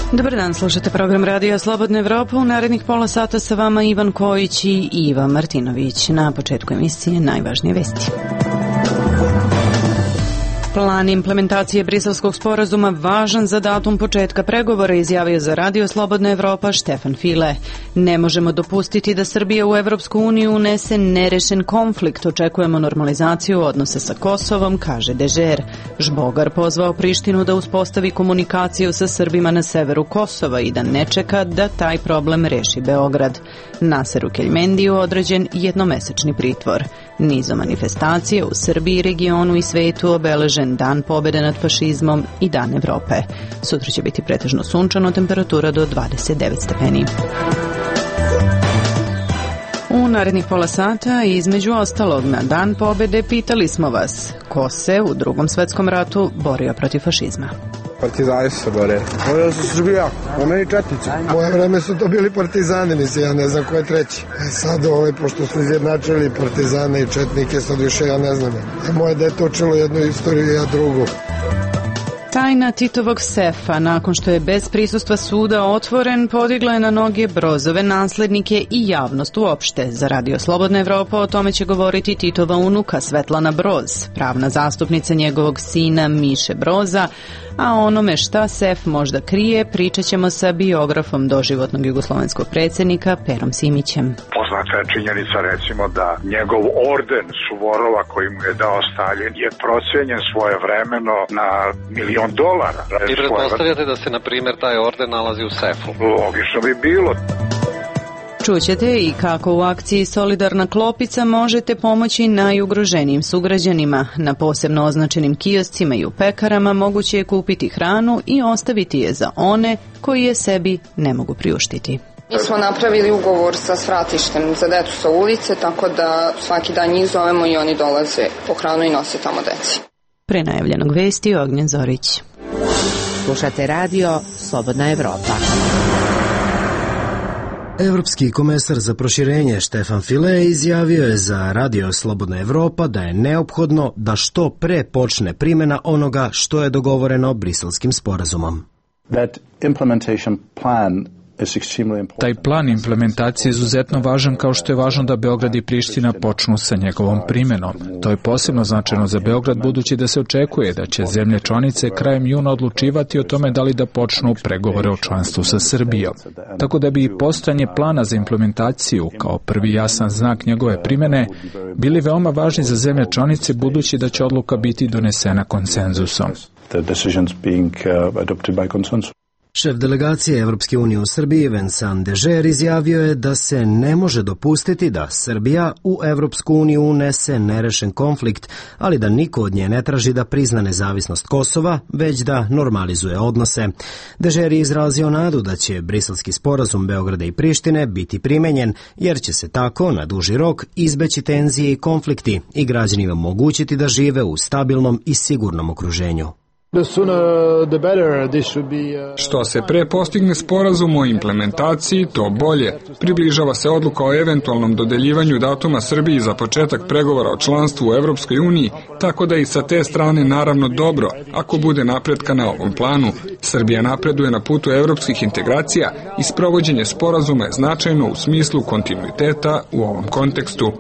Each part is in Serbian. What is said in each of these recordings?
Dobar dan, slušate program Radija Slobodna Evropa. U narednih pola sata sa vama Ivan Kojić i Iva Martinović. Na početku emisije najvažnije vesti. Plan implementacije Briselskog sporazuma važan za datum početka pregovora, izjavio za Radio Slobodna Evropa Štefan File. Ne možemo dopustiti da Srbija u Evropsku uniju unese nerešen konflikt. Očekujemo normalizaciju odnosa sa Kosovom, kaže Dežer. Žbogar pozvao Prištinu da uspostavi komunikaciju sa Srbima na severu Kosova i da ne čeka da taj problem reši Beograd. Naseru Keljmendiju određen jednomesečni pritvor. Nizom manifestacije u Srbiji, regionu i svetu obeležen Dan pobede nad fašizmom i Dan Evrope. Sutra će biti pretežno sunčano, temperatura do 29 stepeni. U narednih pola sata, između ostalog na Dan pobede, pitali smo vas ko se u Drugom svetskom ratu borio protiv fašizma. Partizani su se borili. Borili su Srbija, oni četnici. U moje vreme su to bili partizani, mislim, ja ne znam ko je treći. Sad, pošto su izjednačili partizane i četnike, sad više ja ne znam. Moje dete učilo jednu istoriju, ja drugu. Tajna Titovog sefa, nakon što je bez prisustva suda otvoren, podigla je na noge Brozove naslednike i javnost uopšte. Za Radio Slobodna Evropa o tome će govoriti Titova unuka Svetlana Broz, pravna zastupnica njegovog sina Miše Broza, a onome šta sef možda krije pričat ćemo sa biografom doživotnog jugoslovenskog predsjednika Perom Simićem. Poznata je činjenica, recimo, da njegov orden Suvorova koji mu je dao Stalin je procenjen svojevremeno na $1.000.000. I pretpostavljate da se, na primjer, taj orden nalazi u sefu? Logično bi bilo. Čućete i kako u akciji Solidarna klopica možete pomoći najugroženijim sugrađanima. Na posebno označenim kioscima i u pekarama moguće je kupiti hranu i ostaviti je za one koji je sebi ne mogu priuštiti. Mi smo napravili ugovor sa svratištem za decu sa ulice, tako da svaki dan njih zovemo i oni dolaze po hranu i nose tamo deci. Pre najavljenog vesti Ognjen Zorić. Slušate Radio Slobodna Evropa. Evropski komesar za proširenje Štefan File izjavio je za Radio Slobodna Evropa da je neophodno da što pre počne primjena onoga što je dogovoreno Briselskim sporazumom. Taj plan implementacije je izuzetno važan, kao što je važno da Beograd i Priština počnu sa njegovom primjenom. To je posebno značajno za Beograd, budući da se očekuje da će zemlje članice krajem juna odlučivati o tome da li da počnu pregovore o članstvu sa Srbijom. Tako da bi postojanje plana za implementaciju kao prvi jasan znak njegove primjene bili veoma važni za zemlje članice, budući da će odluka biti donesena konsenzusom. Šef delegacije Evropske unije u Srbiji, Vincent Dežer, izjavio je da se ne može dopustiti da Srbija u Evropsku uniju unese nerešen konflikt, ali da niko od nje ne traži da prizna nezavisnost Kosova, već da normalizuje odnose. Dežer je izrazio nadu da će Briselski sporazum Beograda i Prištine biti primenjen, jer će se tako na duži rok izbeći tenzije i konflikti i građanima omogućiti da žive u stabilnom i sigurnom okruženju. Što se pre postigne sporazum o implementaciji, to bolje. Približava se odluka o eventualnom dodeljivanju datuma Srbiji za početak pregovora o članstvu u Evropskoj uniji, tako da i sa te strane naravno dobro, ako bude napretka na ovom planu. Srbija napreduje na putu evropskih integracija i sprovođenje sporazuma je značajno u smislu kontinuiteta u ovom kontekstu.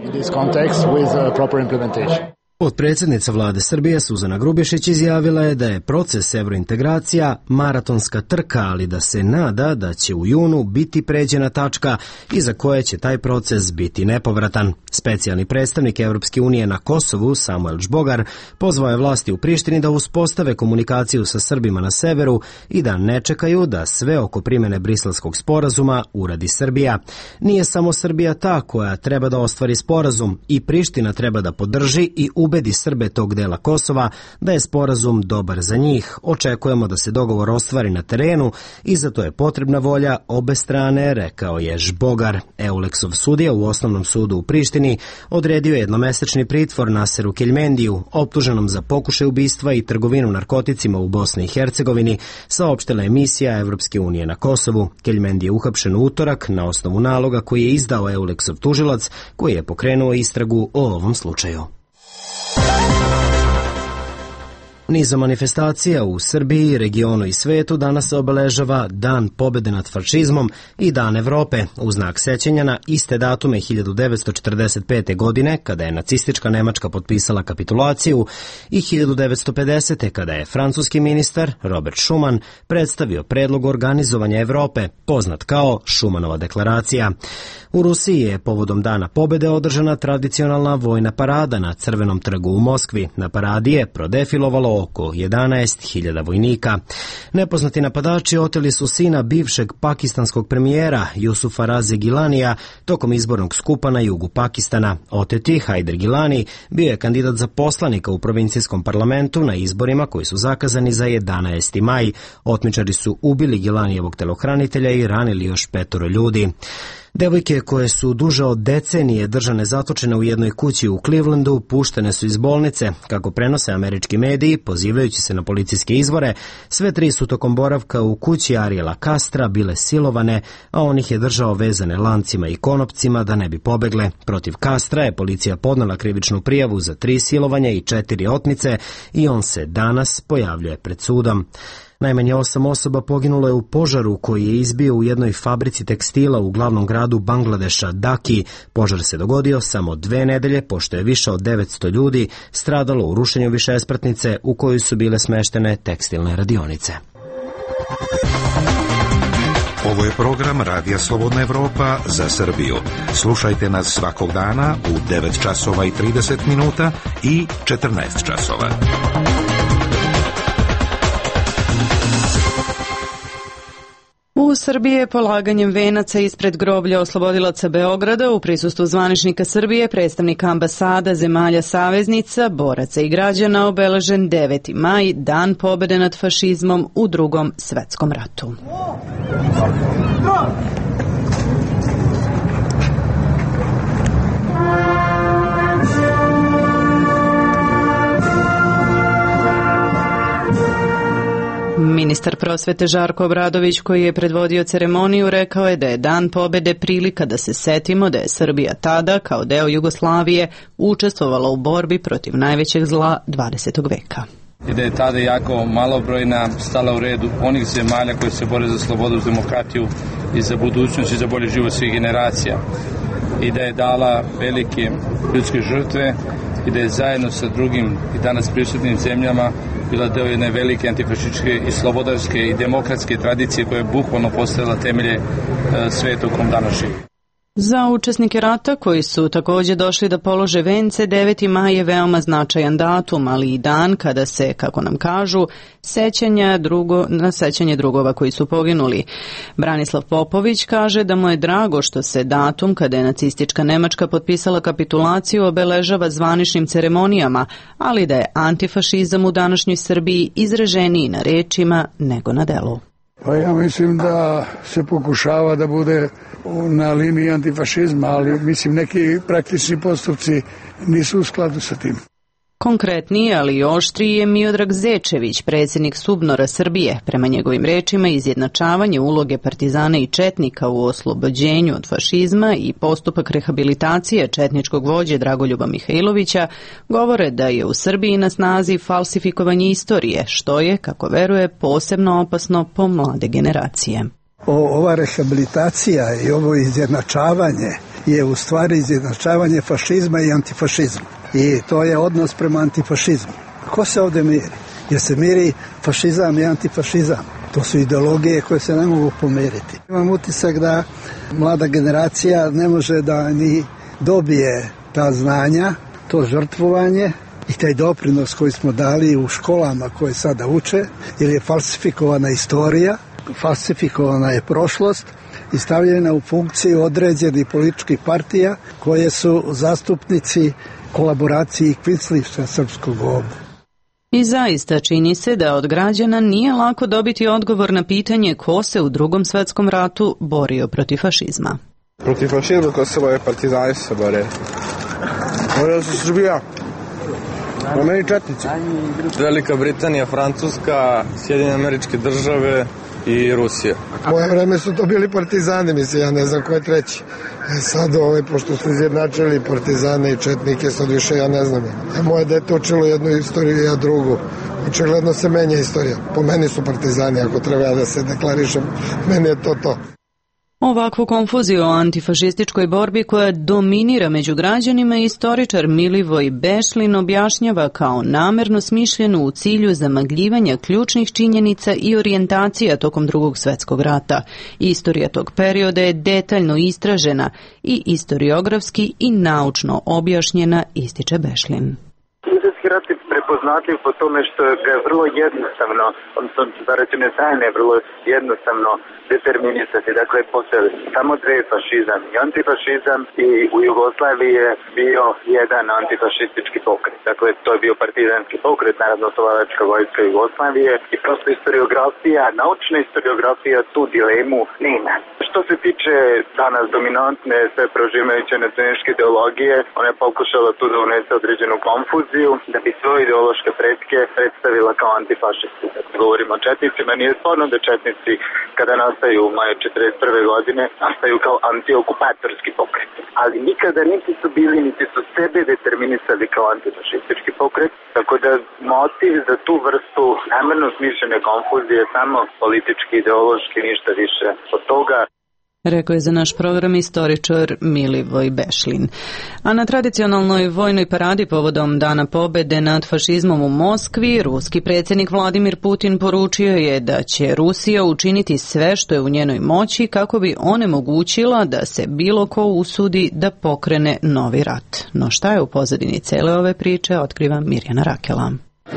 Potpredsjednica vlade Srbije Suzana Grubješić izjavila je da je proces evrointegracija maratonska trka, ali da se nada da će u junu biti pređena tačka iza koje će taj proces biti nepovratan. Specijalni predstavnik Evropske unije na Kosovu, Samuel Žbogar, pozvao je vlasti u Prištini da uspostave komunikaciju sa Srbima na severu i da ne čekaju da sve oko primjene Briselskog sporazuma uradi Srbija. Nije samo Srbija ta koja treba da ostvari sporazum, i Priština treba da podrži i ubedi Srbe tog dela Kosova da je sporazum dobar za njih. Očekujemo da se dogovor ostvari na terenu i za to je potrebna volja obe strane, rekao je Žbogar. Euleksov sudija u Osnovnom sudu u Prištini odredio je jednomesečni pritvor Naseru Keljmendiju, optuženom za pokušaj ubistva i trgovinu narkoticima u Bosni i Hercegovini, saopštila emisija Evropske unije na Kosovu. Keljmendi je uhapšen u utorak na osnovu naloga koji je izdao Euleksov tužilac, koji je pokrenuo istragu o ovom slučaju. Niza manifestacija u Srbiji, regionu i svetu danas se obeležava Dan pobede nad fašizmom i Dan Evrope u znak sećanja na iste datume 1945. godine kada je nacistička Nemačka potpisala kapitulaciju i 1950. kada je francuski ministar Robert Schuman predstavio predlog organizovanja Evrope, poznat kao Schumanova deklaracija. U Rusiji je povodom Dana pobede održana tradicionalna vojna parada na Crvenom trgu u Moskvi. Na paradi je prodefilovalo oko 11.000 vojnika. Nepoznati napadači oteli su sina bivšeg pakistanskog premijera Jusufa Raze Gilanija tokom izbornog skupa na jugu Pakistana. Oteti Haider Gilani bio je kandidat za poslanika u provincijskom parlamentu na izborima koji su zakazani za 11. maj. Otmičari su ubili Gilanijevog telohranitelja i ranili još 5 ljudi. Devojke koje su duže od decenije držane zatočene u jednoj kući u Clevelandu puštene su iz bolnice. Kako prenose američki mediji, pozivajući se na policijske izvore, sve 3 su tokom boravka u kući Ariela Castra bile silovane, a on ih je držao vezane lancima i konopcima da ne bi pobegle. Protiv Castra je policija podnela krivičnu prijavu za 3 silovanja i 4 otmice i on se danas pojavljuje pred sudom. Najmanje 8 osoba poginulo je u požaru koji je izbio u jednoj fabrici tekstila u glavnom gradu Bangladeša, Daki. Požar se dogodio samo 2 nedelje, pošto je više od 900 ljudi stradalo u rušenju višespratnice u kojoj su bile smeštene tekstilne radionice. Ovo je program Radija Slobodna Evropa za Srbiju. Slušajte nas svakog dana u 9 časova i 30 minuta i 14 časova. U Srbiji je polaganjem venaca ispred groblja oslobodilaca Beograda u prisustvu zvaničnika Srbije, predstavnika ambasada zemalja saveznica, boraca i građana obeležen 9. maj, Dan pobede nad fašizmom u Drugom svetskom ratu. Ministar prosvete Žarko Obradović, koji je predvodio ceremoniju, rekao je da je Dan pobede prilika da se setimo da je Srbija tada, kao deo Jugoslavije, učestvovala u borbi protiv najvećeg zla 20. veka. I da je tada jako malobrojna stala u redu onih zemalja koji se bore za slobodu, za demokratiju i za budućnost i za bolji život svih generacija. I da je dala velike ljudske žrtve i da je zajedno sa drugim i danas prisutnim zemljama bila deo jedne velike antifašističke i slobodarske i demokratske tradicije koja je bukvalno postavila temelje sveta u kom danas živi. Za učesnike rata koji su također došli da polože vence, 9. maj je veoma značajan datum, ali i dan kada se, kako nam kažu, na sećanje drugova koji su poginuli. Branislav Popović kaže da mu je drago što se datum kada je nacistička Nemačka potpisala kapitulaciju obeležava zvaničnim ceremonijama, ali da je antifašizam u današnjoj Srbiji izraženiji na rečima nego na delu. Pa ja mislim da se pokušava da bude na liniji antifašizma, ali mislim neki praktični postupci nisu u skladu sa tim. Konkretniji, ali i oštriji je Miodrag Zečević, predsjednik Subnora Srbije. Prema njegovim rečima, izjednačavanje uloge partizana i četnika u oslobođenju od fašizma i postupak rehabilitacije četničkog vođe Dragoljuba Mihajlovića govore da je u Srbiji na snazi falsifikovanje istorije, što je, kako veruje, posebno opasno po mlade generacije. Ova rehabilitacija i ovo izjednačavanje je u stvari izjednačavanje fašizma i antifašizma. I to je odnos prema antifašizmu. Ko se ovdje miri? Jer se miri fašizam i antifašizam. To su ideologije koje se ne mogu pomiriti. Imam utisak da mlada generacija ne može da ni dobije ta znanja, to žrtvovanje i taj doprinos koji smo dali u školama koje sada uče, jer je falsifikovana istorija, falsifikovana je prošlost i stavljena u funkciju određenih političkih partija koje su zastupnici kolaboraciji i kvinslištva srpskog ovdje. I zaista čini se da od građana nije lako dobiti odgovor na pitanje ko se u Drugom svetskom ratu borio protiv fašizma. Protiv fašizma ko se boje partizani se bore. Borio se Srbija. Oni četnici. Velika Britanija, Francuska, Sjedinjene Američke Države i Rusija. U moje vreme su to bili partizani, mislim, ja ne znam ko je treći. Sad pošto su izjednačili partizane i četnike, sad više ja ne znam. Moje dete učilo jednu istoriju, ja drugu. Očigledno se menja istorija. Po meni su partizani, ako treba da se deklarišem, meni je to. Ovakvu konfuziju o antifašističkoj borbi koja dominira među građanima istoričar Milivoj Bešlin objašnjava kao namerno smišljenu u cilju zamagljivanja ključnih činjenica i orijentacija tokom Drugog svjetskog rata. Istorija tog perioda je detaljno istražena i istoriografski i naučno objašnjena, ističe Bešlin. Rat je prepoznatljiv po tome što ga je vrlo jednostavno, odnosno da rečem trajno je vrlo jednostavno determinisati. Dakle, postoje samo dve, fašizam i antifašizam, i u Jugoslaviji je bio jedan antifašistički pokret. Dakle, to je bio partizanski pokret, Narodno-oslobodilačka vojska Jugoslavije, i prosto istoriografija, naučna istoriografija tu dilemu nema. Što se tiče danas dominantne sve prožimajuće nacionalističke ideologije, ona je pokušala tu da unese određenu konfuziju, da bi svoje ideološke pretke predstavila kao antifašisti. Govorimo o četnicima, nije sporno da četnici kada nastaju u maju 1941. godine nastaju kao antiokupatorski pokret. Ali nikada niti su bili, niti su sebe determinisali kao antifašistički pokret, tako da motiv za tu vrstu namerno smišljene konfuzije samo politički, ideološki, ništa više od toga. Rekao je za naš program istoričar Milivoj Bešlin. A na tradicionalnoj vojnoj paradi povodom Dana pobede nad fašizmom u Moskvi, ruski predsjednik Vladimir Putin poručio je da će Rusija učiniti sve što je u njenoj moći kako bi onemogućila da se bilo ko usudi da pokrene novi rat. No šta je u pozadini cele ove priče, otkriva Mirjana Rakela.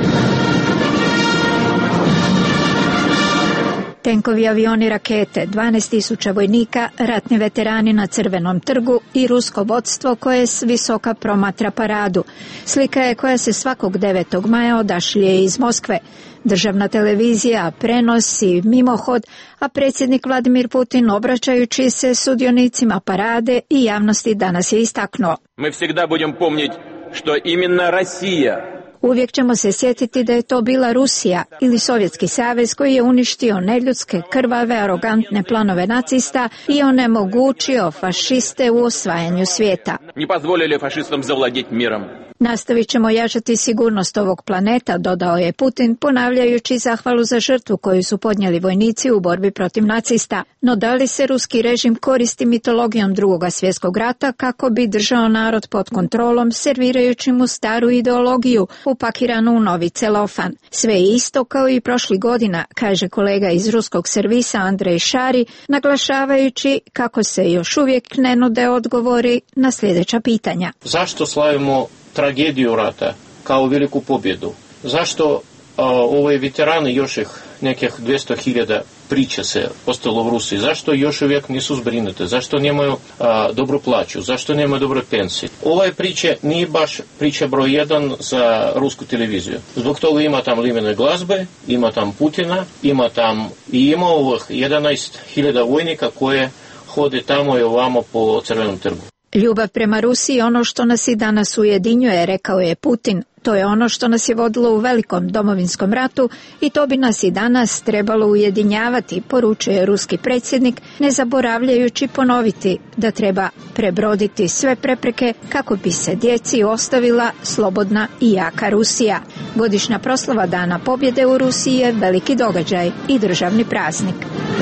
Tenkovi, avioni, rakete, 12.000 vojnika, ratni veterani na Crvenom trgu i rusko vodstvo koje s visoka promatra paradu. Slika je koja se svakog 9. maja odašlje iz Moskve. Državna televizija prenosi mimohod, a predsjednik Vladimir Putin, obraćajući se sudionicima parade i javnosti, danas je istaknuo: Mi всегда budemo pomniti što imенно Rusija. Uvijek ćemo se sjetiti da je to bila Rusija ili Sovjetski savez koji je uništio neljudske, krvave, arogantne planove nacista i onemogućio fašiste u osvajanju svijeta. Ne dozvolili fašistom zavladjeti mirom. Nastavit ćemo jačati sigurnost ovog planeta, dodao je Putin, ponavljajući zahvalu za žrtvu koju su podnijeli vojnici u borbi protiv nacista. No da li se ruski režim koristi mitologijom Drugog svjetskog rata kako bi držao narod pod kontrolom, servirajući mu staru ideologiju upakiranu u novi celofan? Sve je isto kao i prošlih godina, kaže kolega iz ruskog servisa Andrej Šari, naglašavajući kako se još uvijek ne nude odgovori na sljedeća pitanja. Zašto slavimo tragediju rata kao veliku pobjedu? Zašto ove veterani, još ih nekih 200.000 priča se ostalo u Rusiji, zašto još uvijek nisu zbrinute, zašto nemaju dobru plaću, zašto nemaju dobre pensije? Ova priča nije baš priča broj 1 za rusku televiziju. Zbog toga ima tam limene glazbe, ima tam Putina, ima tam i ima ovih 11.000 vojnika koje hode tamo i ovamo po Crvenom trgu. Ljubav prema Rusiji je ono što nas i danas ujedinjuje, rekao je Putin. To je ono što nas je vodilo u velikom domovinskom ratu i to bi nas i danas trebalo ujedinjavati, poručuje ruski predsjednik, ne zaboravljajući ponoviti da treba prebroditi sve prepreke kako bi se djeci ostavila slobodna i jaka Rusija. Godišnja proslava Dana pobjede u Rusiji je veliki događaj i državni praznik.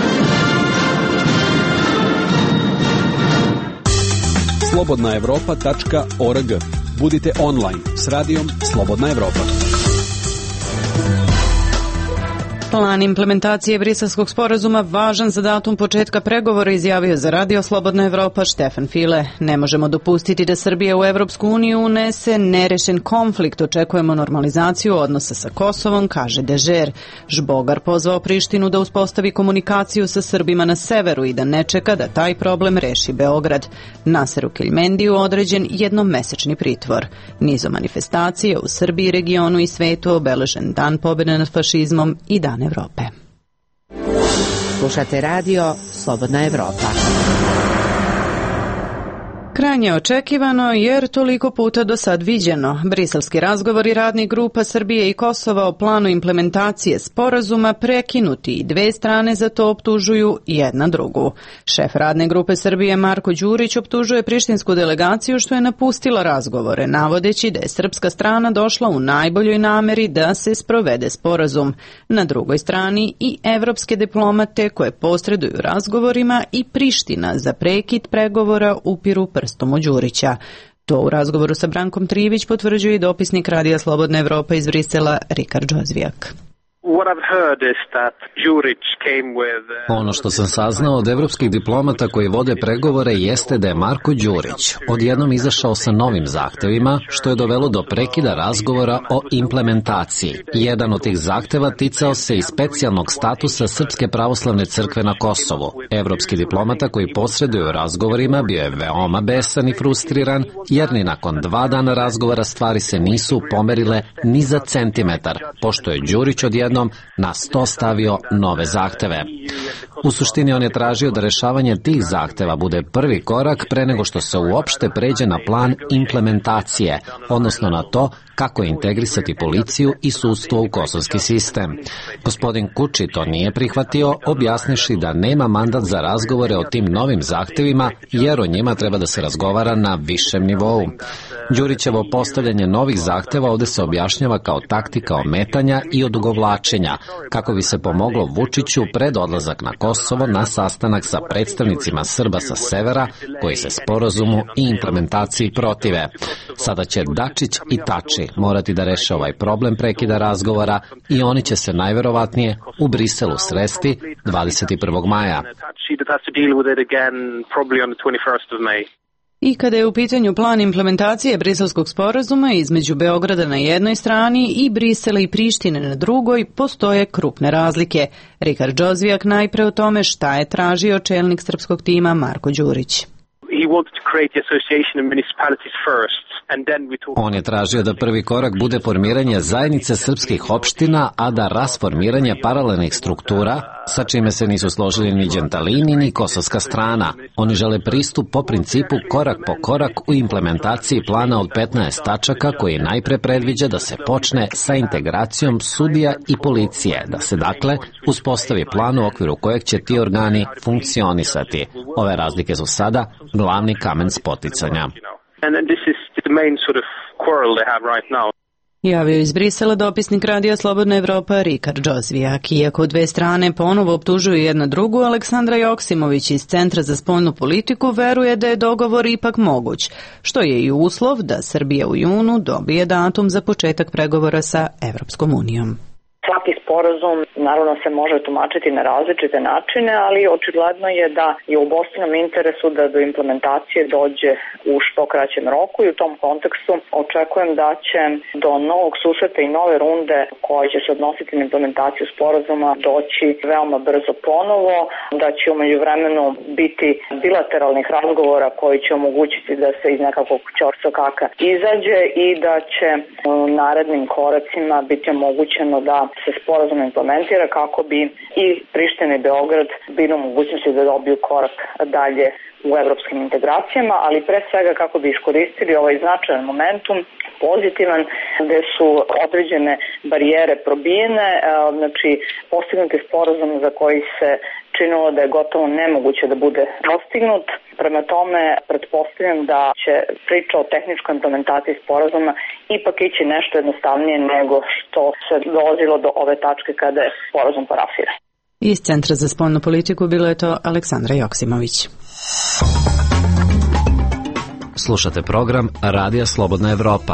slobodnaevropa.org. Budite online s radijom Slobodna Evropa. Plan implementacije Briselskog sporazuma važan za datum početka pregovora, izjavio za Radio Slobodna Evropa Štefan File. Ne možemo dopustiti da Srbija u Evropsku uniju unese nerešen konflikt. Očekujemo normalizaciju odnosa sa Kosovom, kaže Dežer. Žbogar pozvao Prištinu da uspostavi komunikaciju sa Srbima na severu i da ne čeka da taj problem reši Beograd. Naseru Keljmendiju određen jednomesečni pritvor. Nizom manifestacije u Srbiji, regionu i svetu obeležen Dan pobjede nad fašizmom i Dan Evrope. Slušate radio Slobodna Evropa. Krajnje očekivano jer toliko puta do sad viđeno. Briselski razgovori radnih grupa Srbije i Kosova o planu implementacije sporazuma prekinuti i dve strane za to optužuju jedna drugu. Šef radne grupe Srbije Marko Đurić optužuje prištinsku delegaciju što je napustila razgovore, navodeći da je srpska strana došla u najboljoj nameri da se sprovede sporazum. Na drugoj strani i evropske diplomate koje posreduju razgovorima i Priština za prekid pregovora upiru prstom u Đurića. To u razgovoru sa Brankom Trivić potvrđuje i dopisnik Radija Slobodna Evropa iz Brisela Rikard Džozvijak. Ono što sam saznao od evropskih diplomata koji vode pregovore jeste da je Marko Đurić odjednom izašao sa novim zahtevima, što je dovelo do prekida razgovora o implementaciji. Jedan od tih zahteva ticao se i specijalnog statusa Srpske pravoslavne crkve na Kosovu. Evropski diplomata koji posreduje u razgovorima bio je veoma besan i frustriran, jer ni nakon 2 dana razgovora stvari se nisu pomerile ni za centimetar, pošto je Đurić odjednom na sto stavio nove zahteve. U suštini on je tražio da rešavanje tih zahteva bude prvi korak pre nego što se uopšte pređe na plan implementacije, odnosno na to kako integrisati policiju i sudstvo u kosovski sistem. Gospodin Kuči to nije prihvatio, objasniši da nema mandat za razgovore o tim novim zahtevima, jer o njima treba da se razgovara na višem nivou. Đurićevo postavljanje novih zahteva ovde se objašnjava kao taktika ometanja i odugovlačenja, kako bi se pomoglo Vučiću pred odlazak na Kosovo na sastanak sa predstavnicima Srba sa severa, koji se sporazumu i implementaciji protive. Sada će Dačić i Tači morati da reše ovaj problem prekida razgovora i oni će se najverovatnije u Briselu sresti 21. maja. I kada je u pitanju plan implementacije briselskog sporazuma između Beograda na jednoj strani i Brisela i Prištine na drugoj, postoje krupne razlike. Rikard Džozvijak najpre o tome šta je tražio čelnik srpskog tima Marko Đurić. On je tražio da prvi korak bude formiranje zajednice srpskih opština, a da rasformiranje paralelnih struktura, sa čime se nisu složili ni Đentalini ni kosovska strana. Oni žele pristup po principu korak po korak u implementaciji plana od 15 tačaka koji najpre predviđa da se počne sa integracijom sudija i policije, da se dakle uspostavi plan u okviru kojeg će ti organi funkcionisati. Ove razlike su sada glavni kamen spoticanja. Javio iz Brisela dopisnik Radija Slobodna Evropa Rikard Džozvijak. Iako dve strane ponovo optužuju jedna drugu, Aleksandra Joksimović iz Centra za spoljnu politiku veruje da je dogovor ipak moguć, što je i uslov da Srbija u junu dobije datum za početak pregovora sa Evropskom unijom. Svaki sporazum naravno se može tumačiti na različite načine, ali očigledno je da je u obostranom interesu da do implementacije dođe u što kraćem roku i u tom kontekstu očekujem da će do novog susreta i nove runde koja će se odnositi na implementaciju sporazuma doći veoma brzo ponovo, da će u međuvremenu biti bilateralnih razgovora koji će omogućiti da se iz nekakvog ćorsokaka izađe i da će u narednim koracima biti omogućeno da se sporazum implementira kako bi i Priština i Beograd bili u mogućnosti da dobiju korak dalje u evropskim integracijama, ali pre svega kako bi iskoristili ovaj značajan momentum, pozitivan, gde su određene barijere probijene, znači postignuti sporazum za koji se činilo da je gotovo nemoguće da bude postignut. Prema tome, pretpostavljam da će priča o tehničkoj implementaciji sporazuma ipak ići nešto jednostavnije nego što se dolazilo do ove tačke kada je sporazum parafiran. Iz Centra za spoljnu politiku bilo je to Aleksandra Joksimović. Slušate program Radija Slobodna Evropa.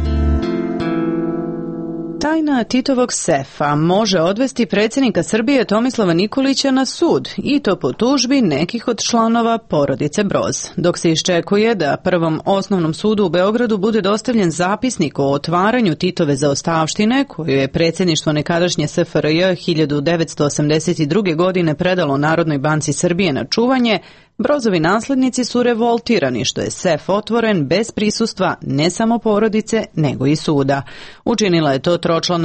Tajna Titovog sefa može odvesti predsjednika Srbije Tomislava Nikolića na sud i to po tužbi nekih od članova porodice Broz. Dok se iščekuje da Prvom osnovnom sudu u Beogradu bude dostavljen zapisnik o otvaranju Titove zaostavštine, koju je predsjedništvo nekadašnje SFRJ 1982. godine predalo Narodnoj banci Srbije na čuvanje, Brozovi naslednici su revoltirani što je sef otvoren bez prisustva ne samo porodice, nego i suda. Učinila je to tročlana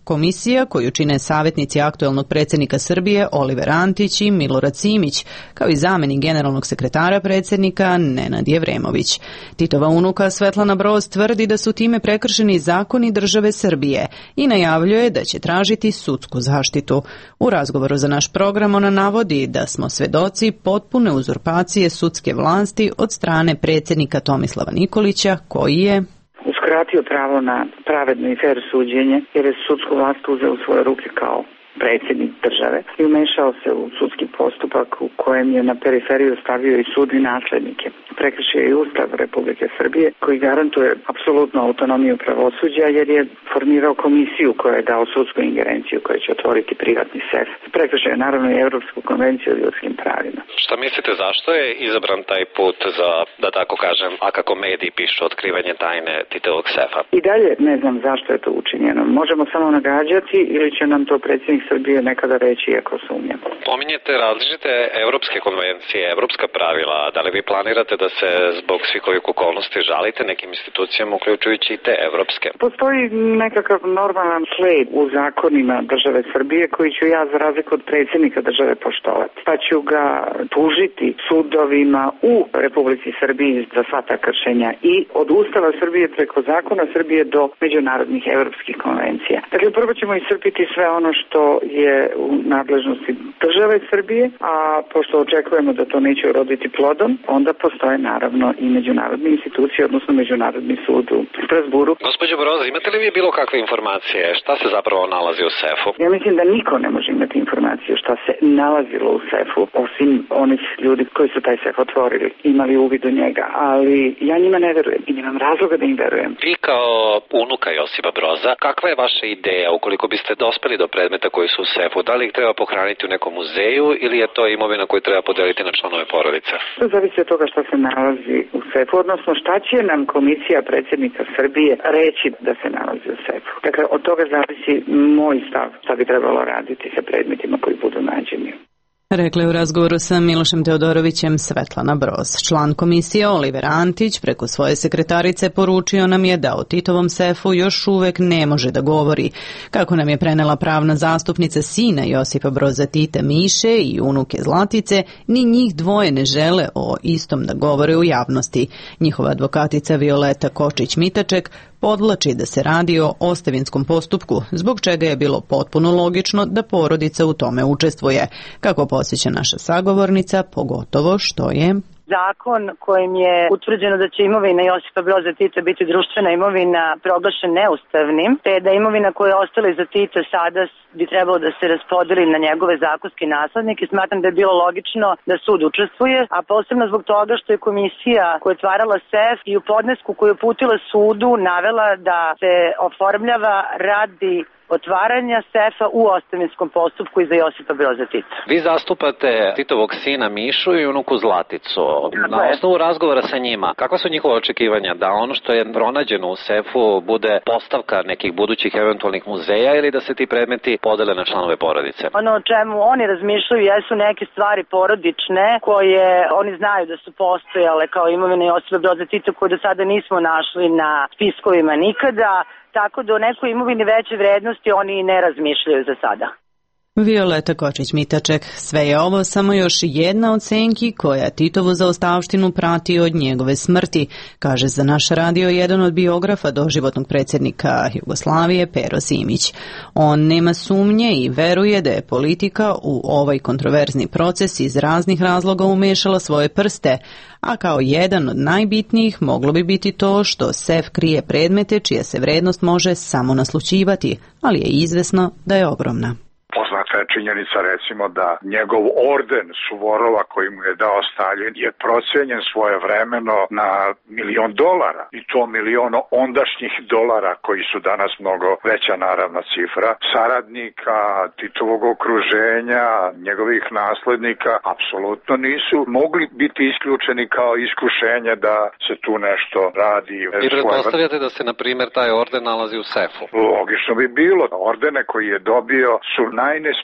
Komisija, koju čine savjetnici aktuelnog predsjednika Srbije Oliver Antić i Milorad Simić, kao i zamenik generalnog sekretara predsjednika Nenad Jevremović. Titova unuka Svetlana Broz tvrdi da su time prekršeni zakoni države Srbije i najavljuje da će tražiti sudsku zaštitu. U razgovoru za naš program ona navodi da smo svedoci potpune uzurpacije sudske vlasti od strane predsjednika Tomislava Nikolića, koji je uskratio pravo na pravedno i fer suđenje, jer je sudsku vlast uzeo u svoje ruke kao predsjednik države i umešao se u sudski postupak u kojem je na periferiju stavio i sud i naslednike. Prekršio je i Ustav Republike Srbije koji garantuje apsolutnu autonomiju pravosuđa jer je formirao komisiju koja je dao sudsku ingerenciju koja će otvoriti privatni sef. Prekršio je naravno i Evropsku konvenciju o ljudskim pravima. Šta mislite, zašto je izabran taj put za, da tako kažem, a kako mediji pišu, otkrivanje tajne Titovog sefa? I dalje ne znam zašto je to učinjeno. Možemo samo nagađati ili će nam to predsjednik Srbije nekada reći, iako sumnjam. Pominjete različite evropske konvencije, evropska pravila. Da li vi planirate da se zbog svih ovih okolnosti žalite nekim institucijama, uključujući i te evropske? Postoji nekakav normalan sled u zakonima države Srbije koji ću ja za razliku od predsjednika države poštovati. Pa ću ga tužiti sudovima u Republici Srbiji za sva ta kršenja i od Ustava Srbije preko zakona Srbije do međunarodnih evropskih konvencija. Dakle, prvo ćemo iscrpiti sve ono što je u nadležnosti države Srbije, a pošto očekujemo da to neće uroditi plodom, onda postoje naravno i međunarodne institucije, odnosno Međunarodni sud u Strasburu. Gospođo Broz, imate li vi bilo kakve informacije? Šta se zapravo nalazi u sefu? Ja mislim da niko ne može imati informaciju šta se nalazilo u sefu, osim onih ljudi koji su taj sef otvorili, imali uvid u njega, ali ja njima ne verujem i nemam razloga da im verujem. Vi kao unuka Josipa Broza, kakva je vaša ideja ukoliko biste dospeli do predmeta koji su u sefu? Da li ih treba pohraniti u nekom muzeju ili je to imovina koju treba podeliti na članove porodice? To zavisi od toga što se nalazi u sefu, odnosno šta će nam komisija predsjednika Srbije reći da se nalazi u sefu. Dakle, od toga zavisi moj stav šta bi trebalo raditi sa predmetima koji budu nađeni. Rekla je u razgovoru sa Milošem Teodorovićem Svetlana Broz. Član komisije Oliver Antić preko svoje sekretarice poručio nam je da o Titovom sefu još uvek ne može da govori. Kako nam je prenela pravna zastupnica sina Josipa Broza Tita Miše i unuke Zlatice, ni njih dvoje ne žele o istom da govore u javnosti. Njihova advokatica Violeta Kočić-Mitaček podvlači da se radi o ostavinskom postupku, zbog čega je bilo potpuno logično da porodica u tome učestvuje. Kako podsjeća naša sagovornica, pogotovo što je zakon kojim je utvrđeno da će imovina Josipa Broza Tita biti društvena imovina proglašen neustavnim, te da imovina koja je ostala iza Tita sada bi trebalo da se raspodeli na njegove zakonske naslednike. Smatram da je bilo logično da sud učestvuje, a posebno zbog toga što je komisija koja je otvarala sef i u podnesku koju je uputila sudu navela da se oformljava radi otvaranja sefa u ostavinskom postupku iza Josipa Broza Tita. Vi zastupate Titovog sina Mišu i unuku Zlaticu. Na osnovu razgovora sa njima, kakva su njihova očekivanja? Da ono što je pronađeno u sefu bude postavka nekih budućih eventualnih muzeja ili da se ti predmeti podele na članove porodice? Ono o čemu oni razmišljaju jesu neke stvari porodične koje oni znaju da su postojale kao imovina Josipa Broza Tita koje do sada nismo našli na spiskovima nikada. Tako da o nekoj imovini veće vrednosti oni ne razmišljaju za sada. Violeta Kočić-Mitaček, sve je ovo samo još jedna od senki koja Titovu zaostavštinu prati od njegove smrti, kaže za naš radio jedan od biografa doživotnog predsjednika Jugoslavije Pero Simić. On nema sumnje i veruje da je politika u ovaj kontroverzni proces iz raznih razloga umešala svoje prste, a kao jedan od najbitnijih moglo bi biti to što sef krije predmete čija se vrednost može samo naslućivati, ali je izvesno da je ogromna. Poznata je činjenica recimo da njegov orden Suvorova koji mu je dao Stalin je procenjen svojevremeno na $1.000.000 i to $1.000.000 ondašnjih dolara koji su danas mnogo veća naravna cifra. Saradnika, Titovog okruženja, njegovih naslednika apsolutno nisu mogli biti isključeni kao iskušenje da se tu nešto radi. I pretpostavljate da se na primjer taj orden nalazi u sefu? Logično bi bilo. Ordene koji je dobio su najnespešniji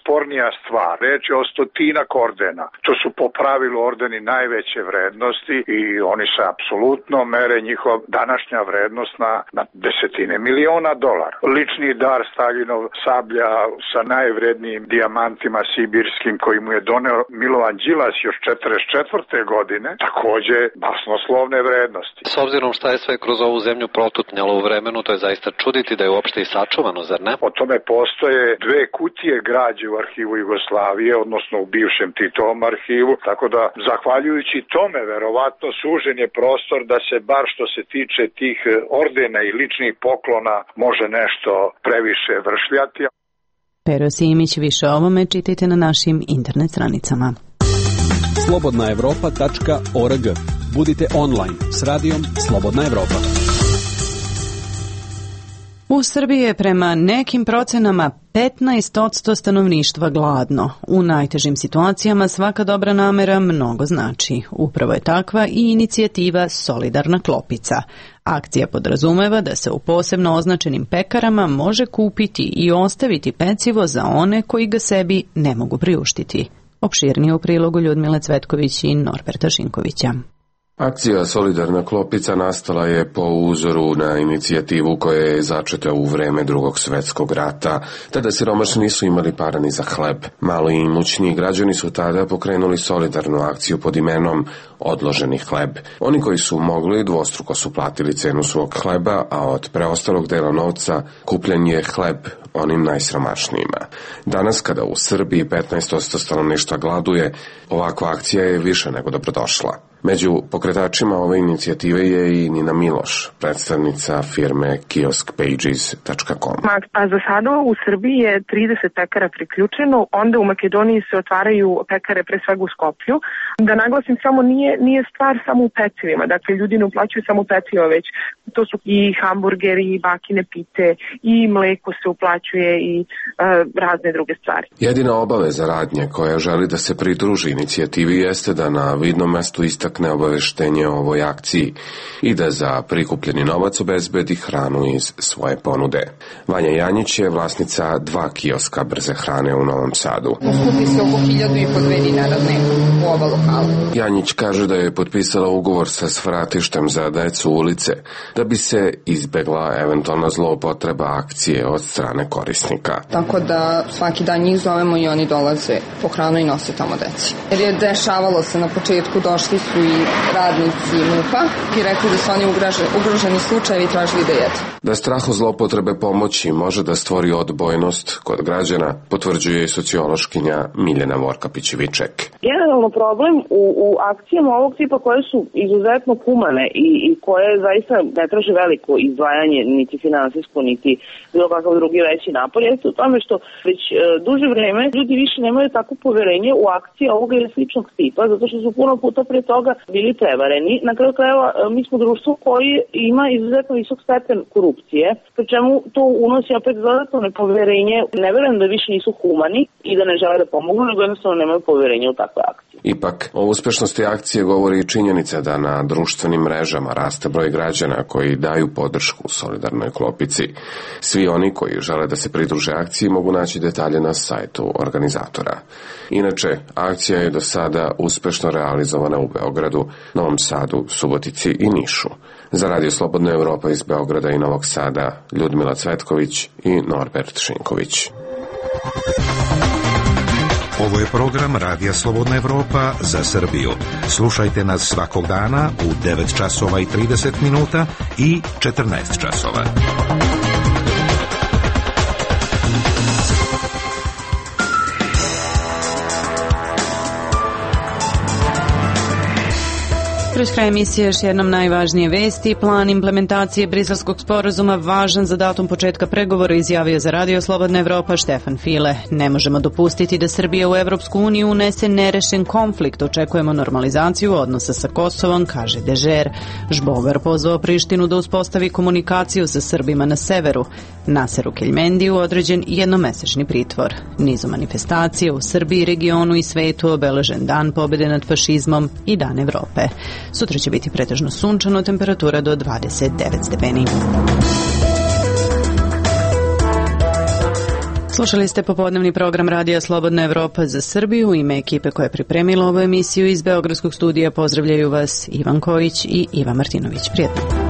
najspornija stvar. Reč je o 100 ordena. To su po pravilu ordeni najveće vrednosti i oni se apsolutno mere njihov današnja vrednost na desetine miliona dolara. Lični dar Staljinov sablja sa najvrednijim dijamantima sibirskim koji mu je doneo Milovan Đilas još 44. godine, takođe basnoslovne vrednosti. S obzirom šta je sve kroz ovu zemlju protutnjalo u vremenu, to je zaista čuditi da je uopšte i sačuvano, zar ne? O tome postoje 2 kutije građe u arhivu Jugoslavije, odnosno u bivšem Titovom arhivu, tako da zahvaljujući tome verovatno sužen je prostor da se bar što se tiče tih ordena i ličnih poklona može nešto previše vršljati. Pero Simić, više o ovome čitajte na našim internet stranicama. slobodnaevropa.org. Budite online s radijom Slobodna Evropa. U Srbiji je prema nekim procenama 15% stanovništva gladno. U najtežim situacijama svaka dobra namera mnogo znači. Upravo je takva i inicijativa Solidarna klopica. Akcija podrazumeva da se u posebno označenim pekarama može kupiti i ostaviti pecivo za one koji ga sebi ne mogu priuštiti. Opširnije u prilogu Ljudmile Cvetković i Norberta Šinkovića. Akcija Solidarna klopica nastala je po uzoru na inicijativu koja je začeta u vreme Drugog svetskog rata. Tada siromašni nisu imali para ni za hleb. Mali i imućni građani su tada pokrenuli solidarnu akciju pod imenom Odloženi hleb. Oni koji su mogli dvostruko su platili cenu svog hleba, a od preostalog dela novca kupljen je hleb onim najsiromašnijima. Danas kada u Srbiji 15% stanovništva gladuje, ovakva akcija je više nego dobrodošla. Među pokretačima ove inicijative je i Nina Miloš, predstavnica firme kioskpages.com. A za sada u Srbiji je 30 pekara priključeno, onda u Makedoniji se otvaraju pekare pre svega u Skoplju. Da naglasim samo, nije stvar samo u pecivima, dakle ljudi ne uplaćuju samo peciva, već to su i hamburgeri, i bakine pite, i mleko se uplaćuje i razne druge stvari. Jedina obaveza radnje koja želi da se pridruži inicijativi jeste da na vidnom mestu istakne obaveštenje o ovoj akciji i da za prikupljeni novac obezbedi hranu iz svoje ponude. Vanja Janjić je vlasnica 2 kioska brze hrane u Novom Sadu. Skupi se oko 1.500 dinara dnevno u oba lokala. Janjić kaže da je potpisala ugovor sa svratištem za decu ulice da bi se izbegla eventualna zloupotreba akcije od strane korisnika. Tako da svaki dan njih zovemo i oni dolaze po hranu i nose tamo deci. Jer je dešavalo se na početku, došli su i radnici MUP-a i rekli da su oni ugroženi slučajevi i tražili da jedu. Da strah od zloupotrebe pomoći može da stvori odbojnost kod građana, potvrđuje i sociološkinja Miljana Vorkapić-Viček. Generalno problem u akcijama ovog tipa koje su izuzetno humane i koje zaista ne traže veliko izdvajanje, niti finansijsko, niti bilo kakav drugi veći napor, jeste u tome što već duže vreme ljudi više nemaju takvo poverenje u akcije ovoga ili sličnog tipa, zato što su puno puta pre toga bili prevareni. Na kraju krajeva mi smo društvo koji ima izuzetno visok stepen korupcije, pri čemu to unosi opet dodatno nepoverenje. Ne verujem da više nisu humani i da ne žele da pomognu, nego jednostavno nemaju poverenja u takve akcije. Ipak, o uspešnosti akcije govori i činjenica da na društvenim mrežama raste broj građana koji daju podršku Solidarnoj klopici. Svi oni koji žele da se pridruže akciji mogu naći detalje na sajtu organizatora. Inače, akcija je do sada uspešno realizovana u Beogradu, Novom Sadu, Subotici i Nišu. Za Radio Slobodna Evropa iz Beograda i Novog Sada, Ljudmila Cvetković i Norbert Šinković. Ovo je program Radija Slobodna Evropa za Srbiju. Slušajte nas svakog dana u 9 časova i 30 minuta i 14 časova. Kroz kraj emisije još jednom najvažnije vesti. Plan implementacije Briselskog sporazuma važan za datum početka pregovora izjavio za Radio Slobodna Evropa Štefan File. Ne možemo dopustiti da Srbija u Evropsku uniju unese nerešen konflikt. Očekujemo normalizaciju odnosa sa Kosovom, kaže Dežer. Žbogar pozvao Prištinu da uspostavi komunikaciju sa Srbima na severu. Naseru Keljmendiju određen jednomesečni pritvor. Nizu manifestacije u Srbiji, regionu i svetu obeležen Dan pobede nad fašizmom i Dan Evrope. Sutra će biti pretežno sunčano, temperatura do 29 stepeni. Slušali ste popodnevni program Radija Slobodna Evropa za Srbiju. U ime ekipe koja je pripremila ovu emisiju iz Beogradskog studija pozdravljaju vas Ivan Kojić i Iva Martinović. Prijetno.